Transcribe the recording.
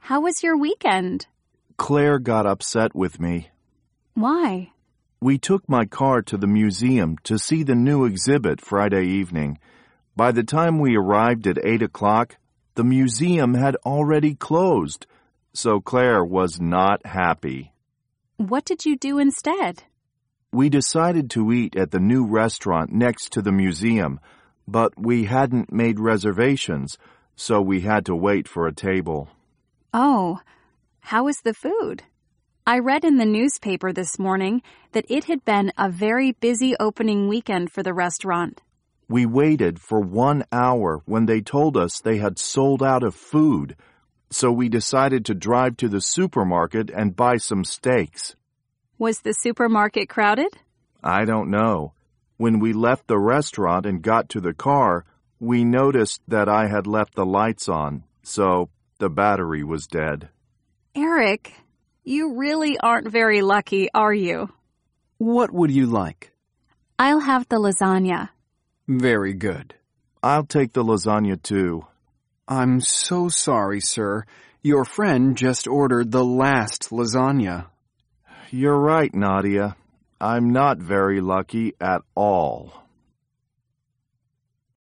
How was your weekend? Claire got upset with me. Why? We took my car to the museum to see the new exhibit Friday evening. By the time we arrived at 8 o'clock, the museum had already closed, so Claire was not happy. What did you do instead? We decided to eat at the new restaurant next to the museum, but we hadn't made reservations, so we had to wait for a table. Oh, how was the food? I read in the newspaper this morning that it had been a very busy opening weekend for the restaurant. We waited for 1 hour when they told us they had sold out of food, so we decided to drive to the supermarket and buy some steaks. Was the supermarket crowded? I don't know. When we left the restaurant and got to the car, we noticed that I had left the lights on, so the battery was dead. Eric, you really aren't very lucky, are you? What would you like? I'll have the lasagna. Very good. I'll take the lasagna too. I'm so sorry, sir. Your friend just ordered the last lasagna. You're right, Nadia. I'm not very lucky at all.